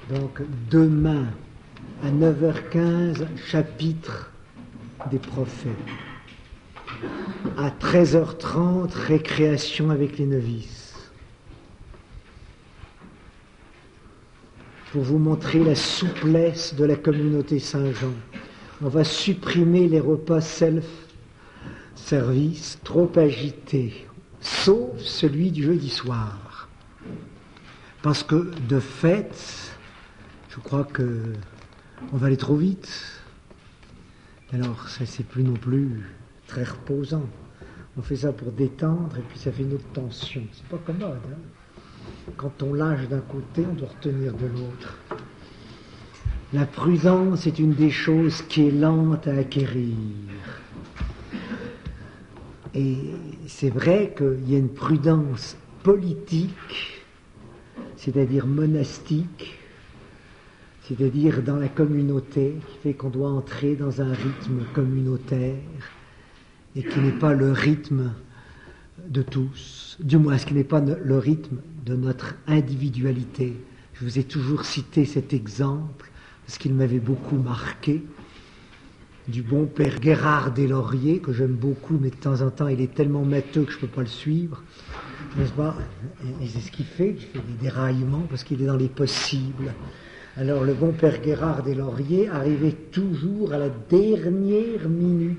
Donc demain à 9h15, chapitre des prophètes. À 13h30, récréation avec les novices. Pour vous montrer la souplesse de la communauté Saint-Jean, on va supprimer les repas self-service trop agités, sauf celui du jeudi soir. Parce que, de fait, je crois que on va aller trop vite. Alors, ça, c'est plus non plus très reposant. On fait ça pour détendre et puis ça fait une autre tension. C'est pas commode, hein. Quand on lâche d'un côté, on doit retenir de l'autre. La prudence est une des choses qui est lente à acquérir. Et c'est vrai qu'il y a une prudence politique, c'est-à-dire monastique, c'est-à-dire dans la communauté, qui fait qu'on doit entrer dans un rythme communautaire et qui n'est pas le rythme de tous, du moins ce qui n'est pas le rythme de notre individualité. Je vous ai toujours cité cet exemple parce qu'il m'avait beaucoup marqué, du bon père Gérard Deslauriers, que j'aime beaucoup, mais de temps en temps il est tellement matheux que je ne peux pas le suivre, n'est-ce pas? Et c'est ce qu'il fait des déraillements parce qu'il est dans les possibles. Alors le bon père Gérard Deslauriers arrivait toujours à la dernière minute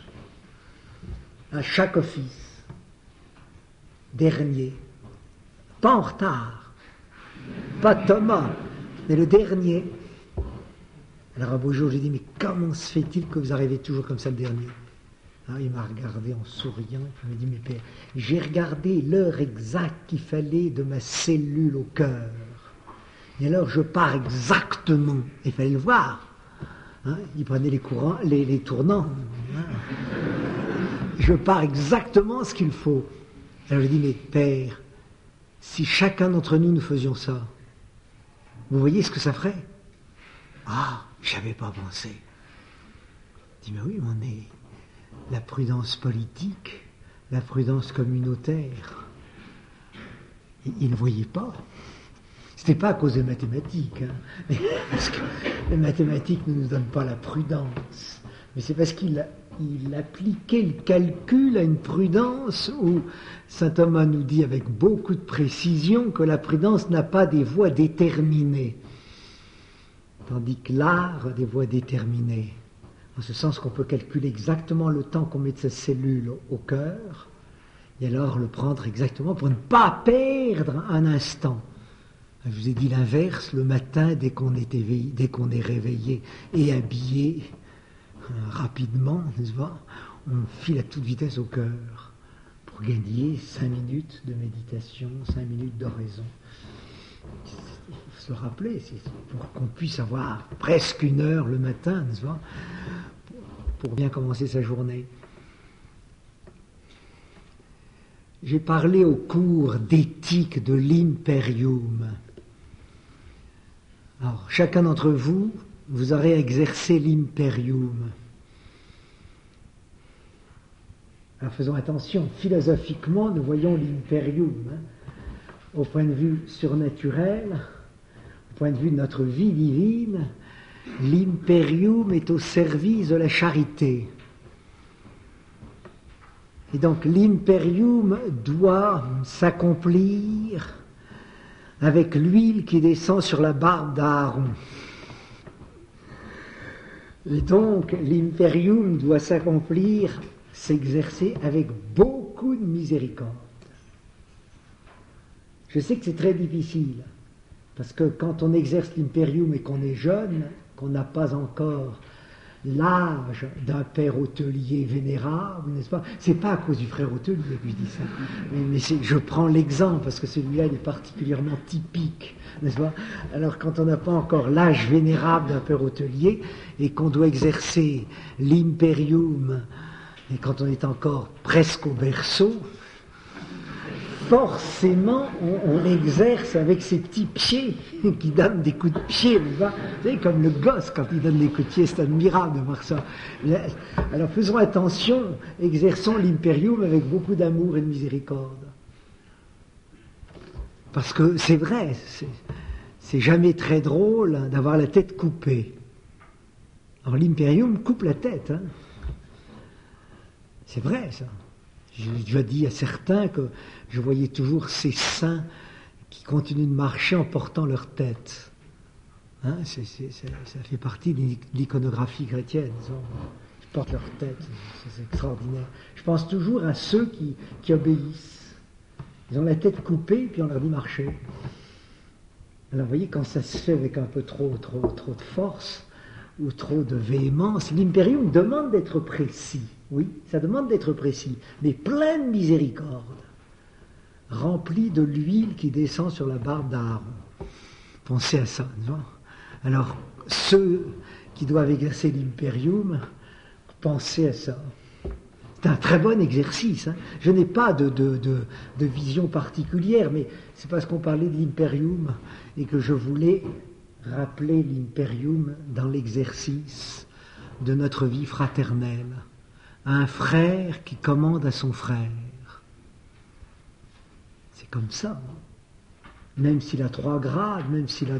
à chaque office. Dernier. Pas en retard. Pas Thomas, mais le dernier. Alors un beau jour, j'ai dit, mais comment se fait-il que vous arrivez toujours comme ça le dernier? Alors, il m'a regardé en souriant, et il m'a dit, mais père, j'ai regardé l'heure exacte qu'il fallait de ma cellule au cœur. Et alors je pars exactement, il fallait le voir. Hein, il prenait les tournants. Hein. Je pars exactement ce qu'il faut. Alors je dis, mais père, si chacun d'entre nous faisions ça, vous voyez ce que ça ferait? Ah, je n'avais pas pensé. Je dis, mais oui, on est la prudence politique, la prudence communautaire. Il ne voyait pas. Ce n'était pas à cause des mathématiques, hein, parce que les mathématiques ne nous donnent pas la prudence, mais c'est parce qu'il appliquait le calcul à une prudence où saint Thomas nous dit avec beaucoup de précision que la prudence n'a pas des voies déterminées, tandis que l'art a des voies déterminées, en ce sens qu'on peut calculer exactement le temps qu'on met de sa cellule au cœur, et alors le prendre exactement pour ne pas perdre un instant. Je vous ai dit l'inverse, le matin, dès qu'on est réveillé et habillé rapidement, n'est-ce pas, on file à toute vitesse au cœur pour gagner 5 minutes de méditation, 5 minutes d'oraison. Il faut se rappeler, c'est pour qu'on puisse avoir presque 1 heure le matin, n'est-ce pas, pour bien commencer sa journée. J'ai parlé au cours d'éthique de l'Imperium. Alors, chacun d'entre vous, vous aurez exercé l'Imperium. Alors, faisons attention, philosophiquement, nous voyons l'Imperium, au point de vue surnaturel, au point de vue de notre vie divine, l'Imperium est au service de la charité. Et donc l'Imperium doit s'accomplir avec l'huile qui descend sur la barbe d'Aaron. Et donc l'Imperium doit s'accomplir, s'exercer avec beaucoup de miséricorde. Je sais que c'est très difficile, parce que quand on exerce l'Imperium et qu'on est jeune, qu'on n'a pas encore l'âge d'un père hôtelier vénérable, n'est-ce pas? C'est pas à cause du frère hôtelier que je dis ça, mais je prends l'exemple parce que celui-là il est particulièrement typique, n'est-ce pas? Alors quand on n'a pas encore l'âge vénérable d'un père hôtelier et qu'on doit exercer l'imperium et quand on est encore presque au berceau, forcément, on exerce avec ses petits pieds qui donnent des coups de pied. Vous savez, comme le gosse, quand il donne des coups de pied, c'est admirable de voir ça. Alors faisons attention, exerçons l'imperium avec beaucoup d'amour et de miséricorde. Parce que c'est vrai, c'est jamais très drôle hein, d'avoir la tête coupée. Alors l'impérium coupe la tête. Hein. C'est vrai ça. J'ai déjà dit à certains que je voyais toujours ces saints qui continuent de marcher en portant leur tête. Hein, ça fait partie de l'iconographie chrétienne. Ils portent leur tête, c'est extraordinaire. Je pense toujours à ceux qui obéissent. Ils ont la tête coupée, puis on leur dit marcher. Alors vous voyez, quand ça se fait avec un peu trop de force, ou trop de véhémence, l'impérium demande d'être précis. Oui, ça demande d'être précis, mais plein de miséricorde, rempli de l'huile qui descend sur la barbe d'Aaron. Pensez à ça, non? Alors, ceux qui doivent exercer l'impérium, pensez à ça. C'est un très bon exercice. Hein. Je n'ai pas de vision particulière, mais c'est parce qu'on parlait de l'impérium et que je voulais rappeler l'impérium dans l'exercice de notre vie fraternelle. Un frère qui commande à son frère. C'est comme ça. Même s'il a 3 grades, même s'il a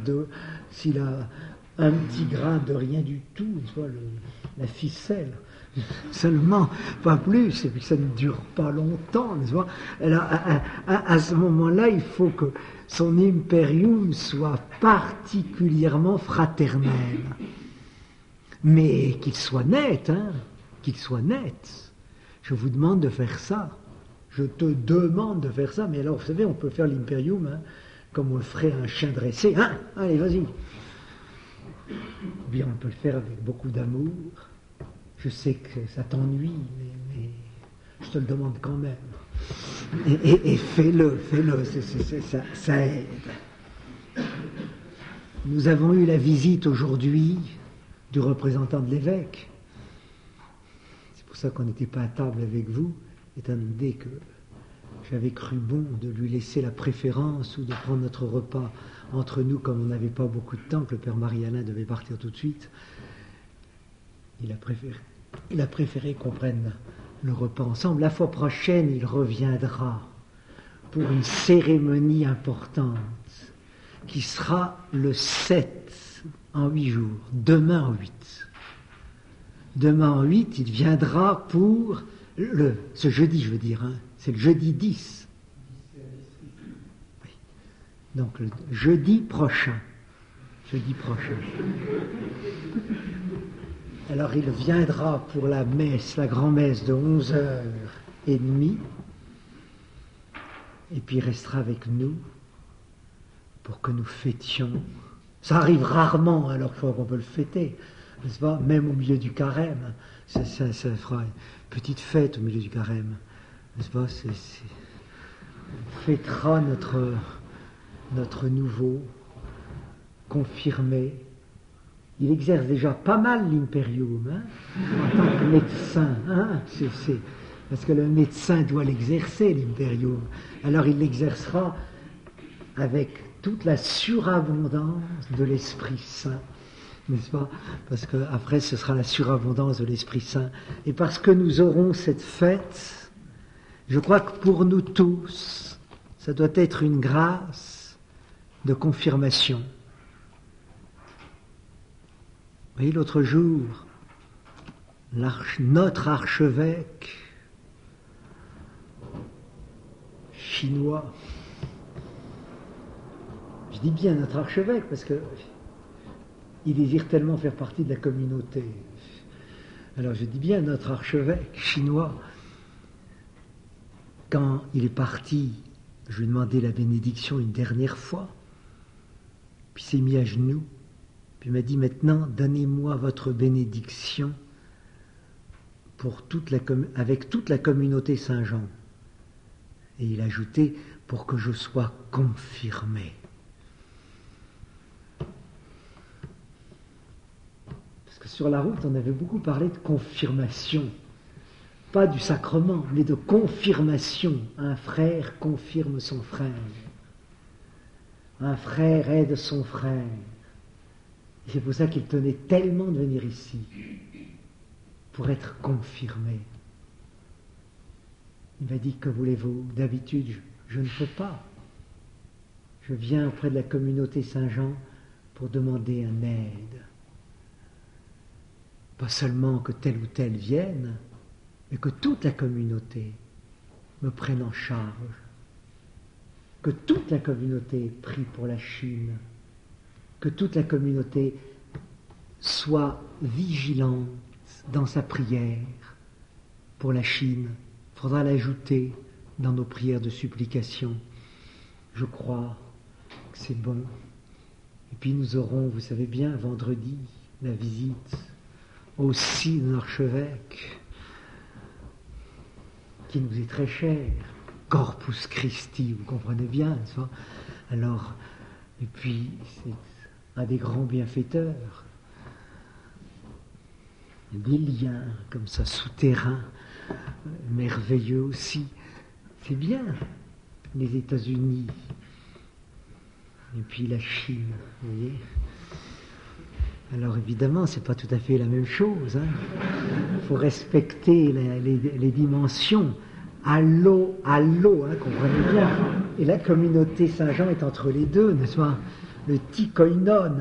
un petit grade de rien du tout, tu vois, la ficelle. Seulement, pas plus, et puis ça ne dure pas longtemps. Tu vois. Alors, à ce moment-là, il faut que son impérium soit particulièrement fraternel. Mais qu'il soit net, hein, qu'il soit net. Je vous demande de faire ça. Je te demande de faire ça. Mais alors, vous savez, on peut faire l'impérium hein, comme on le ferait un chien dressé. Hein, allez, vas-y. Bien, on peut le faire avec beaucoup d'amour. Je sais que ça t'ennuie, mais je te le demande quand même. Et fais-le, ça aide. Nous avons eu la visite aujourd'hui du représentant de l'évêque. C'est pour ça qu'on n'était pas à table avec vous, étant donné que j'avais cru bon de lui laisser la préférence ou de prendre notre repas entre nous comme on n'avait pas beaucoup de temps, que le père Marie-Alain devait partir tout de suite. Il a préféré qu'on prenne le repas ensemble. La fois prochaine, il reviendra pour une cérémonie importante qui sera le 7 en 8 jours, demain en 8. Demain en 8, il viendra pour ce jeudi, je veux dire, hein, c'est le jeudi 10. Oui. Donc le jeudi prochain. Alors il viendra pour la messe, la grand-messe de 11h30, et puis il restera avec nous pour que nous fêtions. Ça arrive rarement, alors qu'on peut le fêter, n'est-ce pas? Même au milieu du carême, ça fera une petite fête au milieu du carême, n'est-ce pas? On fêtera notre nouveau confirmé. Il exerce déjà pas mal l'impérium, hein, en tant que médecin. Hein, parce que le médecin doit l'exercer, l'impérium. Alors il l'exercera avec toute la surabondance de l'Esprit Saint, n'est-ce pas? Parce qu'après, ce sera la surabondance de l'Esprit Saint. Et parce que nous aurons cette fête, je crois que pour nous tous, ça doit être une grâce de confirmation. Vous voyez, l'autre jour, notre archevêque chinois, je dis bien notre archevêque parce que il désire tellement faire partie de la communauté. Alors je dis bien notre archevêque chinois, quand il est parti, je lui ai demandé la bénédiction une dernière fois, puis il s'est mis à genoux. Puis il m'a dit, maintenant, donnez-moi votre bénédiction avec toute la communauté Saint-Jean. Et il a ajouté, pour que je sois confirmé. Parce que sur la route, on avait beaucoup parlé de confirmation. Pas du sacrement, mais de confirmation. Un frère confirme son frère. Un frère aide son frère. Et c'est pour ça qu'il tenait tellement de venir ici, pour être confirmé. Il m'a dit, que voulez-vous? D'habitude, je ne peux pas. Je viens auprès de la communauté Saint-Jean pour demander un aide. Pas seulement que tel ou tel vienne, mais que toute la communauté me prenne en charge. Que toute la communauté prie pour la Chine. Que toute la communauté soit vigilante dans sa prière pour la Chine. Il faudra l'ajouter dans nos prières de supplication. Je crois que c'est bon. Et puis nous aurons, vous savez bien, vendredi, la visite aussi de l'archevêque, qui nous est très cher, Corpus Christi, vous comprenez bien, n'est-ce pas? Alors, et puis, c'est un des grands bienfaiteurs. Des liens comme ça, souterrains, merveilleux aussi. C'est bien, les États-Unis, et puis la Chine, vous voyez. Alors évidemment, c'est pas tout à fait la même chose. Il faut respecter les dimensions. Allô, comprenez bien. Et la communauté Saint-Jean est entre les deux, n'est-ce pas? Le petit koinon,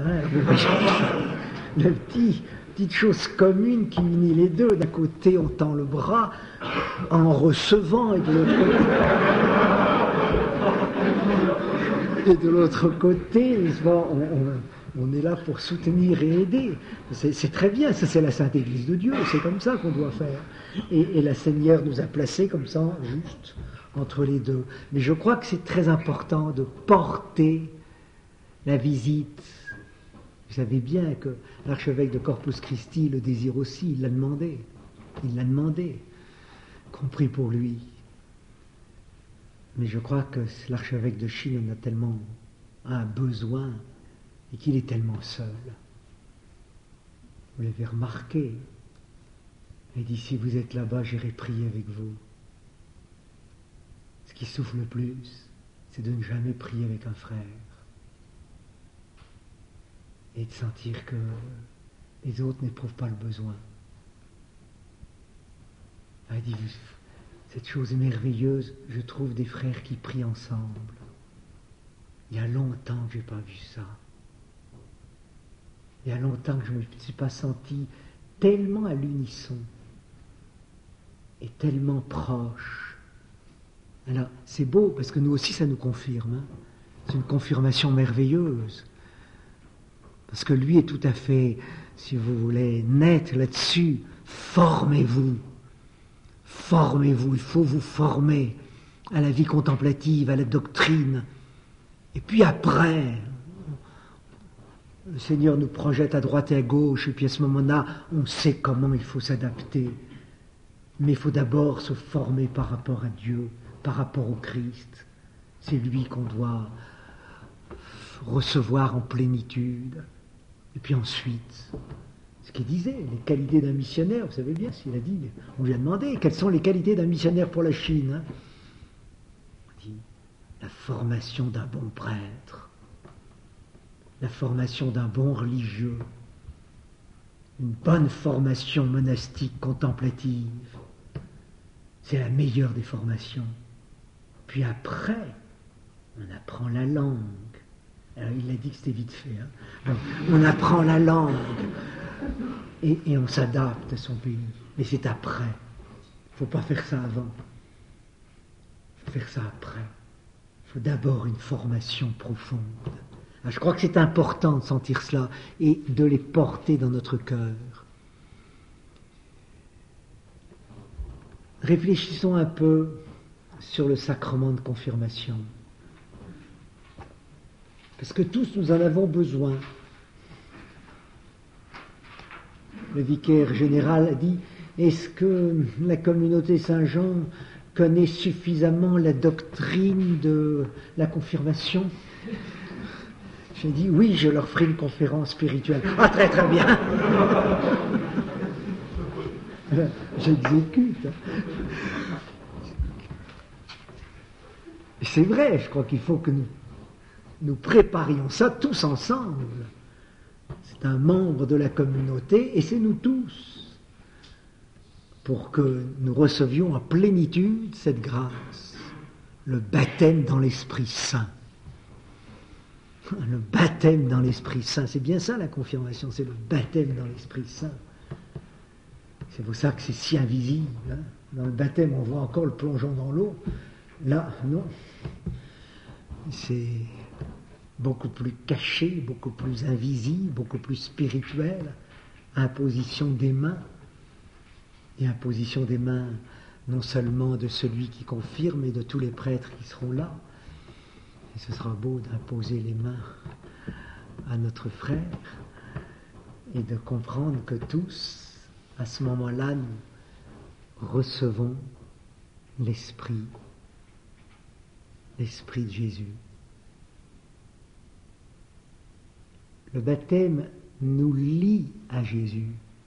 petite chose commune qui unit les deux. D'un côté, on tend le bras en recevant, et de l'autre côté, on est là pour soutenir et aider. C'est très bien, ça c'est la Sainte Église de Dieu, c'est comme ça qu'on doit faire. Et la Seigneur nous a placés comme ça, juste entre les deux. Mais je crois que c'est très important de porter la visite. Vous savez bien que l'archevêque de Corpus Christi le désire aussi, il l'a demandé. Compris pour lui. Mais je crois que l'archevêque de Chine en a tellement un besoin et qu'il est tellement seul. Vous l'avez remarqué. Il dit, si vous êtes là-bas, j'irai prier avec vous. Ce qui souffre le plus, c'est de ne jamais prier avec un frère. Et de sentir que les autres n'éprouvent pas le besoin. Il dit, cette chose merveilleuse, je trouve des frères qui prient ensemble. Il y a longtemps que je n'ai pas vu ça. Il y a longtemps que je ne me suis pas senti tellement à l'unisson et tellement proche. Alors, c'est beau, parce que nous aussi, ça nous confirme. C'est une confirmation merveilleuse. Parce que lui est tout à fait, si vous voulez, net là-dessus. Formez-vous, il faut vous former à la vie contemplative, à la doctrine. Et puis après, le Seigneur nous projette à droite et à gauche, et puis à ce moment-là, on sait comment il faut s'adapter. Mais il faut d'abord se former par rapport à Dieu, par rapport au Christ. C'est lui qu'on doit recevoir en plénitude. Et puis ensuite, ce qu'il disait, les qualités d'un missionnaire, vous savez bien, s'il a dit, on lui a demandé, quelles sont les qualités d'un missionnaire pour la Chine? On dit, la formation d'un bon prêtre, la formation d'un bon religieux, une bonne formation monastique contemplative. C'est la meilleure des formations. Puis après, on apprend la langue. Alors il a dit que c'était vite fait. Donc, on apprend la langue et on s'adapte à son pays. Mais c'est après. Il ne faut pas faire ça avant. Il faut faire ça après. Il faut d'abord une formation profonde. Alors, je crois que c'est important de sentir cela et de les porter dans notre cœur. Réfléchissons un peu sur le sacrement de confirmation. Parce que tous nous en avons besoin. Le vicaire général a dit, est-ce que la communauté Saint-Jean connaît suffisamment la doctrine de la confirmation? J'ai dit, oui, je leur ferai une conférence spirituelle. Ah, très très bien. J'exécute. C'est vrai, je crois qu'il faut que nous préparions ça tous ensemble. C'est un membre de la communauté et c'est nous tous pour que nous recevions en plénitude cette grâce, le baptême dans l'Esprit Saint. Le baptême dans l'Esprit Saint, c'est bien ça la confirmation, c'est le baptême dans l'Esprit Saint. C'est pour ça que c'est si invisible. Hein. Dans le baptême, on voit encore le plongeon dans l'eau. Là, non. C'est beaucoup plus caché, beaucoup plus invisible, beaucoup plus spirituel. Imposition des mains. Et imposition des mains non seulement de celui qui confirme, mais de tous les prêtres qui seront là. Et ce sera beau d'imposer les mains à notre frère et de comprendre que tous, à ce moment-là, nous recevons l'Esprit de Jésus. Le baptême nous lie à Jésus,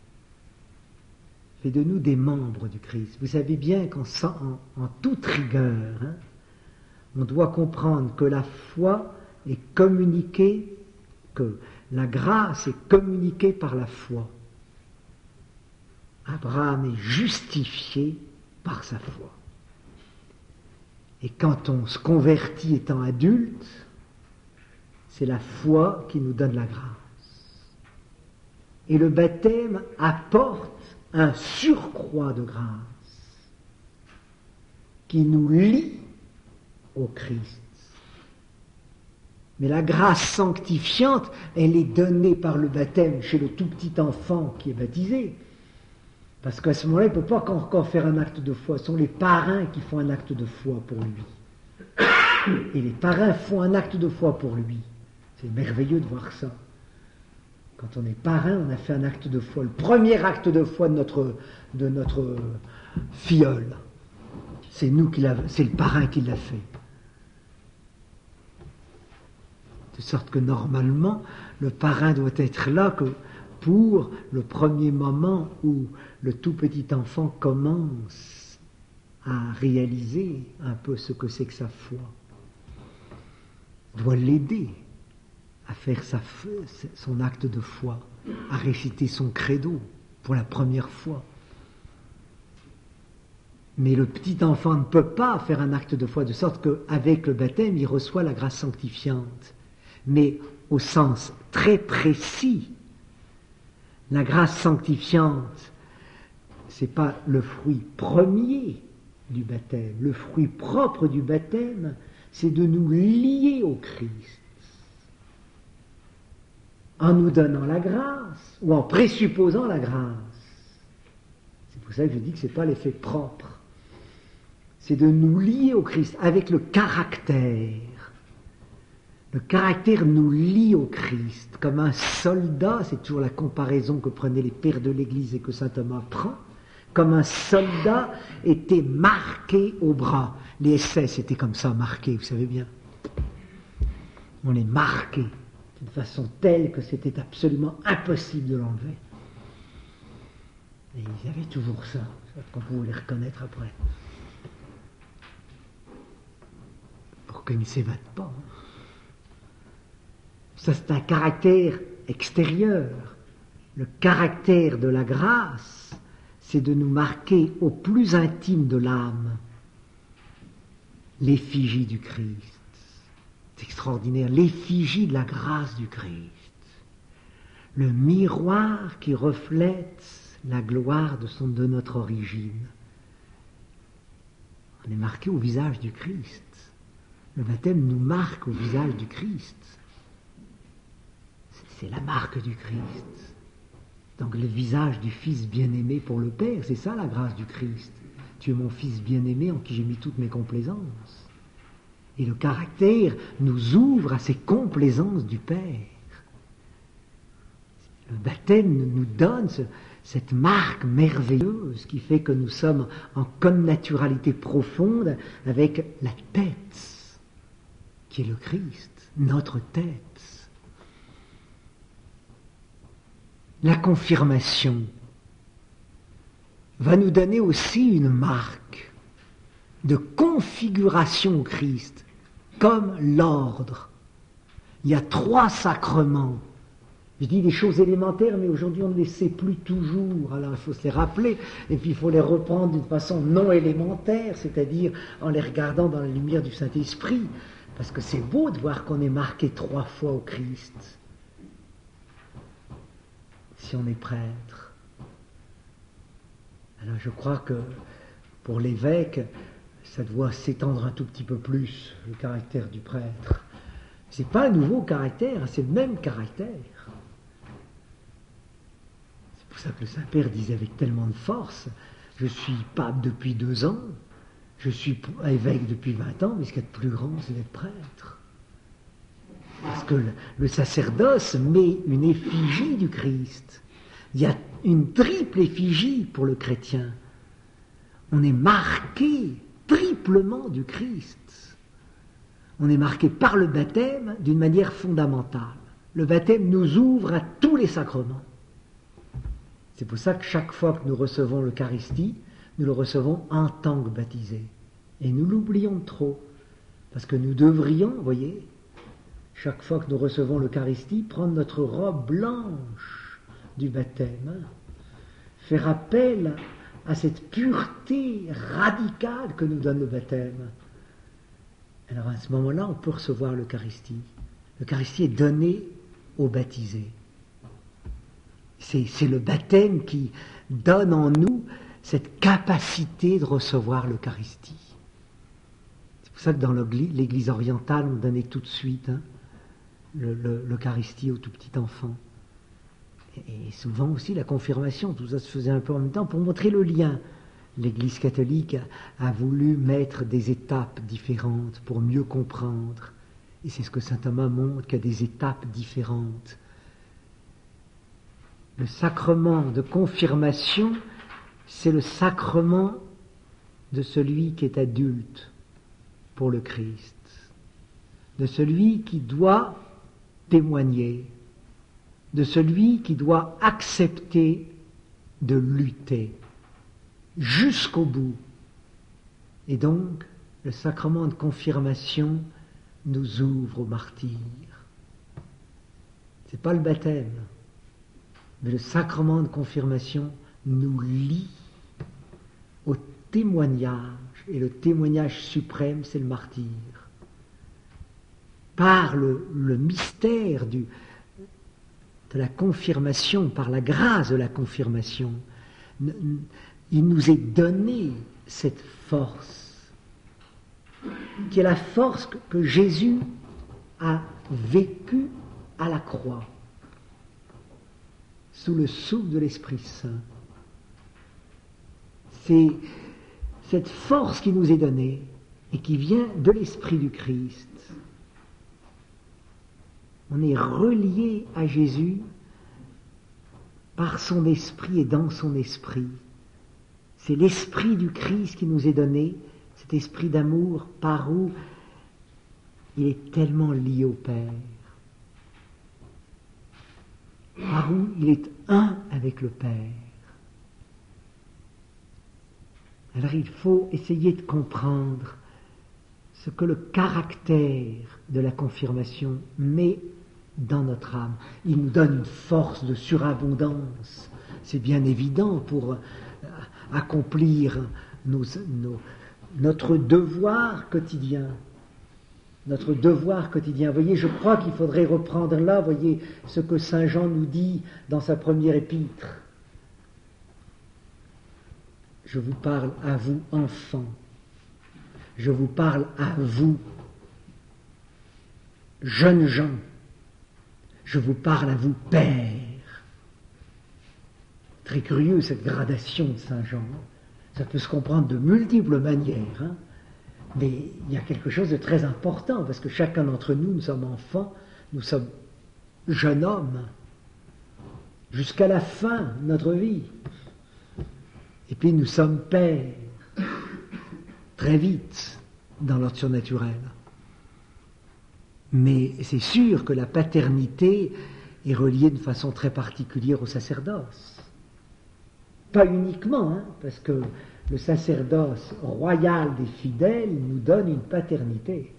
fait de nous des membres du Christ. Vous savez bien en toute rigueur, hein, on doit comprendre que la foi est communiquée, que la grâce est communiquée par la foi. Abraham est justifié par sa foi. Et quand on se convertit étant adulte, c'est la foi qui nous donne la grâce. Et le baptême apporte un surcroît de grâce qui nous lie au Christ. Mais la grâce sanctifiante, elle est donnée par le baptême chez le tout petit enfant qui est baptisé. Parce qu'à ce moment-là, il ne peut pas encore faire un acte de foi. Ce sont les parrains qui font un acte de foi pour lui. Et les parrains font un acte de foi pour lui. C'est merveilleux de voir ça. Quand on est parrain, on a fait un acte de foi. Le premier acte de foi de notre filleul. C'est le parrain qui l'a fait. De sorte que normalement, le parrain doit être là que pour le premier moment où le tout petit enfant commence à réaliser un peu ce que c'est que sa foi. Doit l'aider à faire son acte de foi, à réciter son credo pour la première fois. Mais le petit enfant ne peut pas faire un acte de foi, de sorte qu'avec le baptême, il reçoit la grâce sanctifiante. Mais au sens très précis, la grâce sanctifiante, ce n'est pas le fruit premier du baptême. Le fruit propre du baptême, c'est de nous lier au Christ. En nous donnant la grâce, ou en présupposant la grâce. C'est pour ça que je dis que ce n'est pas l'effet propre. C'est de nous lier au Christ avec le caractère. Le caractère nous lie au Christ. Comme un soldat, c'est toujours la comparaison que prenaient les pères de l'Église et que saint Thomas prend, comme un soldat était marqué au bras. Les SS étaient comme ça, marqués, vous savez bien. On les marquait d'une façon telle que c'était absolument impossible de l'enlever. Et ils avaient toujours ça, qu'on pouvait les reconnaître après. Pour qu'ils ne s'évadent pas. Ça, c'est un caractère extérieur. Le caractère de la grâce, c'est de nous marquer au plus intime de l'âme l'effigie du Christ. C'est extraordinaire, l'effigie de la grâce du Christ. Le miroir qui reflète la gloire de notre origine. On est marqué au visage du Christ. Le baptême nous marque au visage du Christ. C'est la marque du Christ. Donc le visage du Fils bien-aimé pour le Père, c'est ça la grâce du Christ. Tu es mon Fils bien-aimé en qui j'ai mis toutes mes complaisances. Et le caractère nous ouvre à ces complaisances du Père. Le baptême nous donne cette marque merveilleuse qui fait que nous sommes en connaturalité profonde avec la tête, qui est le Christ, notre tête. La confirmation va nous donner aussi une marque de configuration au Christ, comme l'ordre. Il y a 3 sacrements. Je dis des choses élémentaires, mais aujourd'hui on ne les sait plus toujours. Alors il faut se les rappeler, et puis il faut les reprendre d'une façon non élémentaire, c'est-à-dire en les regardant dans la lumière du Saint-Esprit. Parce que c'est beau de voir qu'on est marqué 3 fois au Christ, si on est prêtre. Alors je crois que pour l'évêque, ça doit s'étendre un tout petit peu plus, le caractère du prêtre. C'est pas un nouveau caractère, c'est le même caractère. C'est pour ça que le Saint-Père disait avec tellement de force, je suis pape depuis 2 ans, je suis évêque depuis 20 ans, mais ce qu'il y a de plus grand, c'est d'être prêtre. Parce que le sacerdoce met une effigie du Christ. Il y a une triple effigie pour le chrétien. On est marqué triplement du Christ. On est marqué par le baptême d'une manière fondamentale. Le baptême nous ouvre à tous les sacrements. C'est pour ça que chaque fois que nous recevons l'Eucharistie, nous le recevons en tant que baptisés. Et nous l'oublions trop. Parce que nous devrions, vous voyez, chaque fois que nous recevons l'Eucharistie, prendre notre robe blanche du baptême, faire appel à cette pureté radicale que nous donne le baptême. Alors à ce moment-là, on peut recevoir l'Eucharistie. L'Eucharistie est donnée aux baptisés. C'est le baptême qui donne en nous cette capacité de recevoir l'Eucharistie. C'est pour ça que dans l'Église orientale, on donnait tout de suite l'Eucharistie au tout petit enfant. Et souvent aussi la confirmation, tout ça se faisait un peu en même temps pour montrer le lien. L'Église catholique a voulu mettre des étapes différentes pour mieux comprendre. Et c'est ce que saint Thomas montre, qu'il y a des étapes différentes. Le sacrement de confirmation, c'est le sacrement de celui qui est adulte pour le Christ, de celui qui doit témoigner, de celui qui doit accepter de lutter jusqu'au bout. Et donc, le sacrement de confirmation nous ouvre au martyre. C'est pas le baptême, mais le sacrement de confirmation nous lie au témoignage, et le témoignage suprême, c'est le martyre. Par le mystère de la confirmation, par la grâce de la confirmation, il nous est donné cette force, qui est la force que Jésus a vécue à la croix, sous le souffle de l'Esprit Saint. C'est cette force qui nous est donnée et qui vient de l'Esprit du Christ. On est relié à Jésus par son esprit et dans son esprit. C'est l'esprit du Christ qui nous est donné, cet esprit d'amour par où il est tellement lié au Père, par où il est un avec le Père. Alors il faut essayer de comprendre ce que le caractère de la confirmation met dans notre âme. Il nous donne une force de surabondance. C'est bien évident pour accomplir notre devoir quotidien. Notre devoir quotidien. Vous voyez, je crois qu'il faudrait reprendre là, vous voyez, ce que saint Jean nous dit dans sa première épître. Je vous parle à vous, enfants. Je vous parle à vous, jeunes gens. Je vous parle à vous, pères. Très curieux cette gradation de saint Jean. Ça peut se comprendre de multiples manières, hein. Mais il y a quelque chose de très important, parce que chacun d'entre nous, nous sommes enfants, nous sommes jeunes hommes, jusqu'à la fin de notre vie. Et puis nous sommes pères, très vite, dans notre surnaturel. Mais c'est sûr que la paternité est reliée de façon très particulière au sacerdoce. Pas uniquement, hein, parce que le sacerdoce royal des fidèles nous donne une paternité.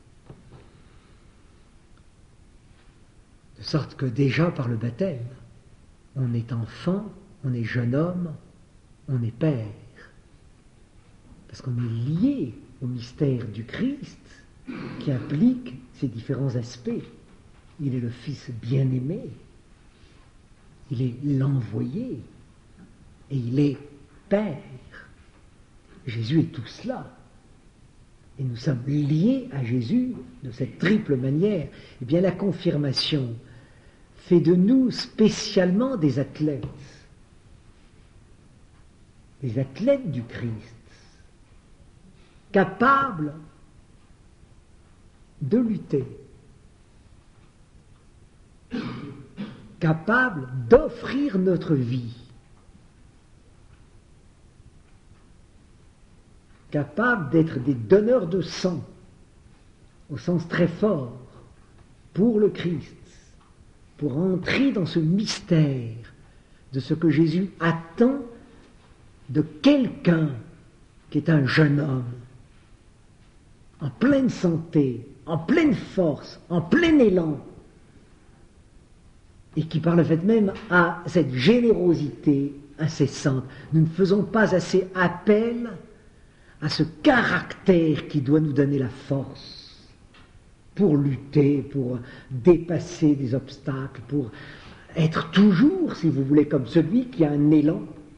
De sorte que déjà par le baptême, on est enfant, on est jeune homme, on est père. Parce qu'on est lié au mystère du Christ, qui implique ces différents aspects. Il est le Fils bien-aimé, il est l'envoyé, et il est Père. Jésus est tout cela. Et nous sommes liés à Jésus de cette triple manière. Eh bien, la confirmation fait de nous spécialement des athlètes du Christ, capables de lutter, capables d'offrir notre vie, capables d'être des donneurs de sang, au sens très fort, pour le Christ, pour entrer dans ce mystère de ce que Jésus attend de quelqu'un qui est un jeune homme, en pleine santé, en pleine force, en plein élan, et qui par le fait même a cette générosité incessante. Nous ne faisons pas assez appel à ce caractère qui doit nous donner la force pour lutter, pour dépasser des obstacles, pour être toujours, si vous voulez, comme celui qui a un élan.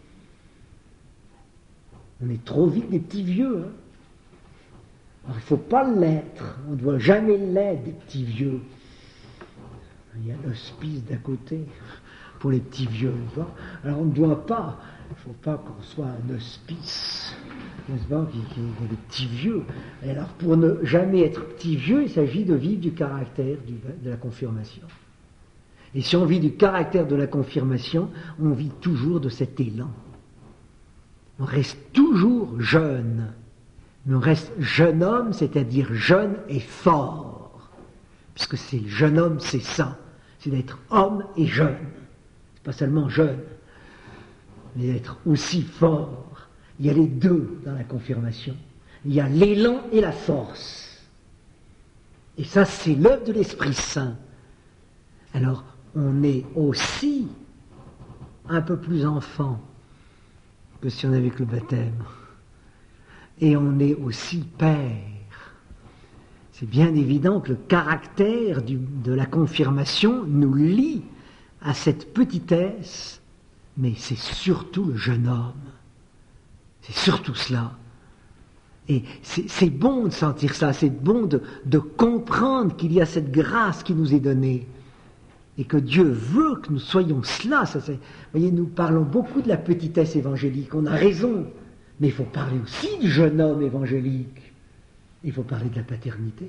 On est trop vite des petits vieux. Alors, il ne faut pas l'être. On ne doit jamais l'être, des petits vieux. Il y a l'hospice d'à côté pour les petits vieux. Alors, on ne doit pas. Il ne faut pas qu'on soit un hospice, n'est-ce pas, qui est des petits vieux. Et alors, pour ne jamais être petit vieux, il s'agit de vivre du caractère de la confirmation. Et si on vit du caractère de la confirmation, on vit toujours de cet élan. On reste toujours jeune, mais on reste jeune homme, c'est-à-dire jeune et fort. Puisque c'est le jeune homme, c'est ça, c'est d'être homme et jeune. C'est pas seulement jeune, mais d'être aussi fort. Il y a les deux dans la confirmation. Il y a l'élan et la force. Et ça, c'est l'œuvre de l'Esprit Saint. Alors, on est aussi un peu plus enfant que si on avait que le baptême. Et on est aussi père. C'est bien évident que le caractère de la confirmation nous lie à cette petitesse, mais c'est surtout le jeune homme. C'est surtout cela. Et c'est bon de sentir ça, c'est bon de comprendre qu'il y a cette grâce qui nous est donnée. Et que Dieu veut que nous soyons cela. Vous voyez, nous parlons beaucoup de la petitesse évangélique, on a raison. Mais il faut parler aussi du jeune homme évangélique. Il faut parler de la paternité.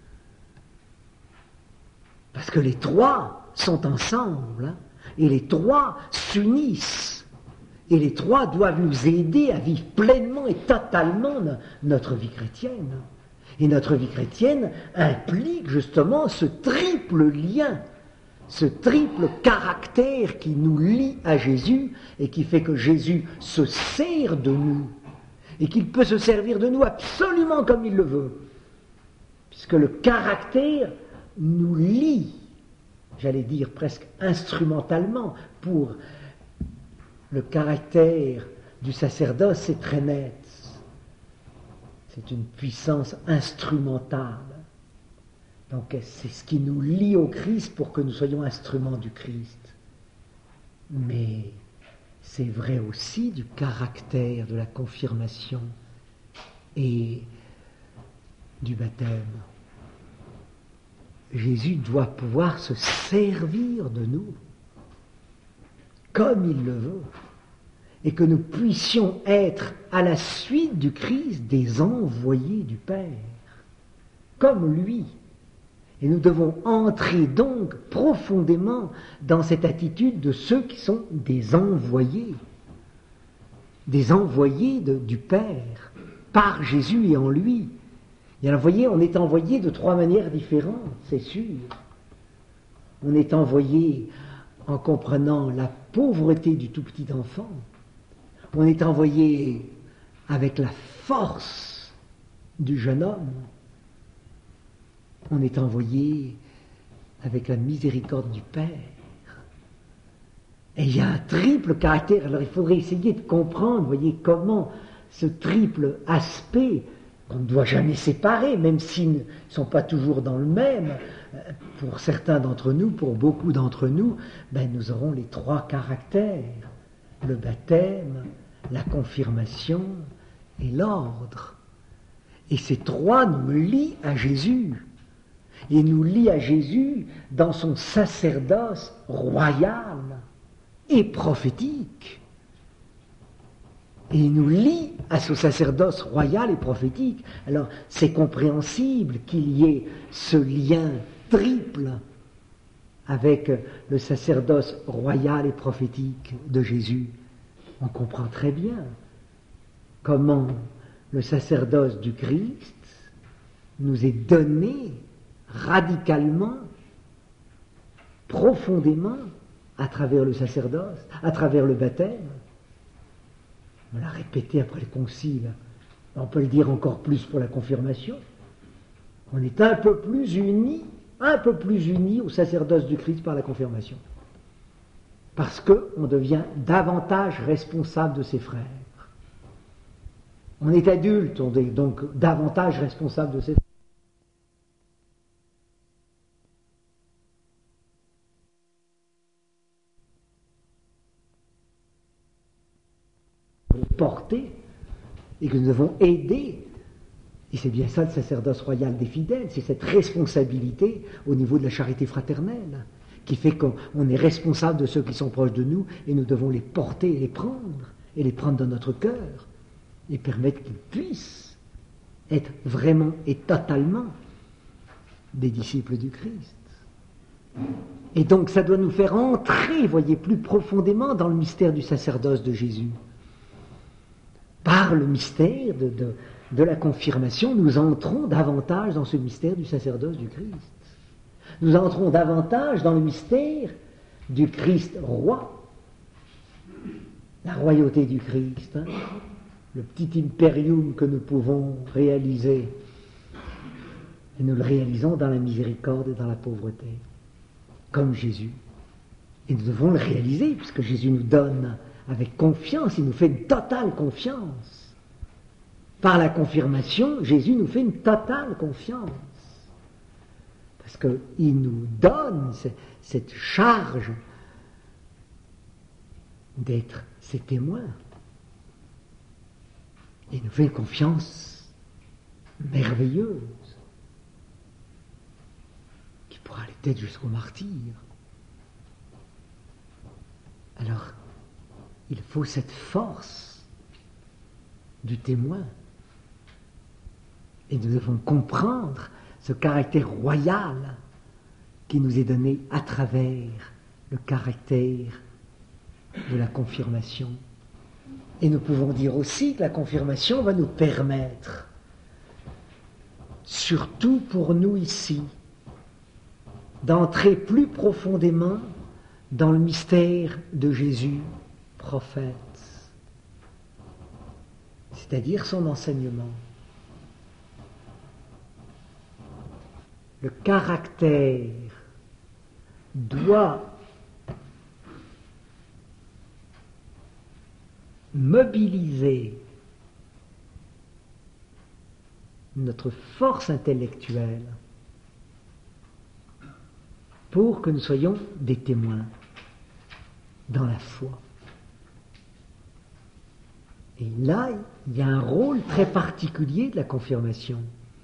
Parce que les trois sont ensemble, hein, et les trois s'unissent. Et les trois doivent nous aider à vivre pleinement et totalement notre vie chrétienne. Et notre vie chrétienne implique justement ce triple lien, ce triple caractère qui nous lie à Jésus et qui fait que Jésus se sert de nous et qu'il peut se servir de nous absolument comme il le veut. Puisque le caractère nous lie, j'allais dire presque instrumentalement, pour le caractère du sacerdoce, c'est très net. C'est une puissance instrumentale. Donc c'est ce qui nous lie au Christ pour que nous soyons instruments du Christ. Mais c'est vrai aussi du caractère de la confirmation et du baptême. Jésus doit pouvoir se servir de nous comme il le veut, et que nous puissions être à la suite du Christ des envoyés du Père, comme lui. Et nous devons entrer donc profondément dans cette attitude de ceux qui sont des envoyés du Père, par Jésus et en lui. Et alors, vous voyez, on est envoyé de trois manières différentes, c'est sûr. On est envoyé en comprenant la pauvreté du tout petit enfant. On est envoyé avec la force du jeune homme. On est envoyé avec la miséricorde du Père. Et il y a un triple caractère. Alors il faudrait essayer de comprendre, vous voyez, comment ce triple aspect qu'on ne doit jamais séparer, même s'ils ne sont pas toujours dans le même. Pour certains d'entre nous, pour beaucoup d'entre nous, nous aurons les 3 caractères, le baptême, la confirmation et l'ordre. Et ces 3 nous lient à Jésus. Et nous lient à Jésus dans son sacerdoce royal et prophétique. Et il nous lie à ce sacerdoce royal et prophétique. Alors, c'est compréhensible qu'il y ait ce lien triple avec le sacerdoce royal et prophétique de Jésus. On comprend très bien comment le sacerdoce du Christ nous est donné radicalement, profondément, à travers le sacerdoce, à travers le baptême. On l'a répété après le concile. On peut le dire encore plus pour la confirmation. On est un peu plus unis au sacerdoce du Christ par la confirmation. Parce qu'on devient davantage responsable de ses frères. On est adulte, on est donc davantage responsable de ses frères. Porter et que nous devons aider. Et c'est bien ça le sacerdoce royal des fidèles, c'est cette responsabilité au niveau de la charité fraternelle qui fait qu'on est responsable de ceux qui sont proches de nous et nous devons les porter et les prendre dans notre cœur et permettre qu'ils puissent être vraiment et totalement des disciples du Christ. Et donc ça doit nous faire entrer, voyez, plus profondément dans le mystère du sacerdoce de Jésus. Par le mystère de la confirmation, nous entrons davantage dans ce mystère du sacerdoce du Christ. Nous entrons davantage dans le mystère du Christ roi, la royauté du Christ, le petit impérium que nous pouvons réaliser. Et nous le réalisons dans la miséricorde et dans la pauvreté, comme Jésus. Et nous devons le réaliser, puisque Jésus nous donne avec confiance, il nous fait une totale confiance. Par la confirmation, Jésus nous fait une totale confiance. Parce qu'il nous donne cette charge d'être ses témoins. Il nous fait une confiance merveilleuse, qui pourra aller peut-être jusqu'au martyr. Alors, il faut cette force du témoin. Et nous devons comprendre ce caractère royal qui nous est donné à travers le caractère de la confirmation. Et nous pouvons dire aussi que la confirmation va nous permettre, surtout pour nous ici, d'entrer plus profondément dans le mystère de Jésus, prophète, c'est-à-dire son enseignement. Le caractère doit mobiliser notre force intellectuelle pour que nous soyons des témoins dans la foi. Et là, il y a un rôle très particulier de la confirmation.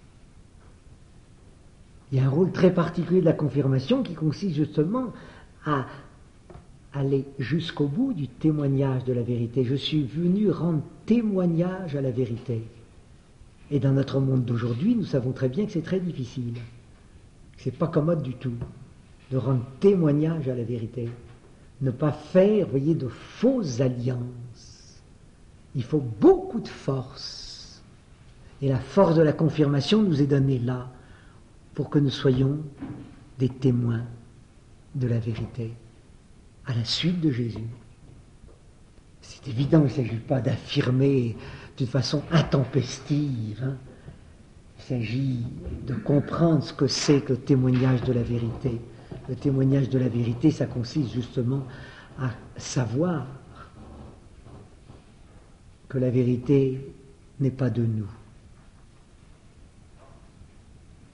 Il y a un rôle très particulier de la confirmation qui consiste justement à aller jusqu'au bout du témoignage de la vérité. Je suis venu rendre témoignage à la vérité. Et dans notre monde d'aujourd'hui, nous savons très bien que c'est très difficile. C'est pas commode du tout de rendre témoignage à la vérité. Ne pas faire, voyez, de fausses alliances. Il faut beaucoup de force. Et la force de la confirmation nous est donnée là, pour que nous soyons des témoins de la vérité, à la suite de Jésus. C'est évident, il ne s'agit pas d'affirmer d'une façon intempestive. Il s'agit de comprendre ce que c'est que le témoignage de la vérité. Le témoignage de la vérité, ça consiste justement à savoir que la vérité n'est pas de nous,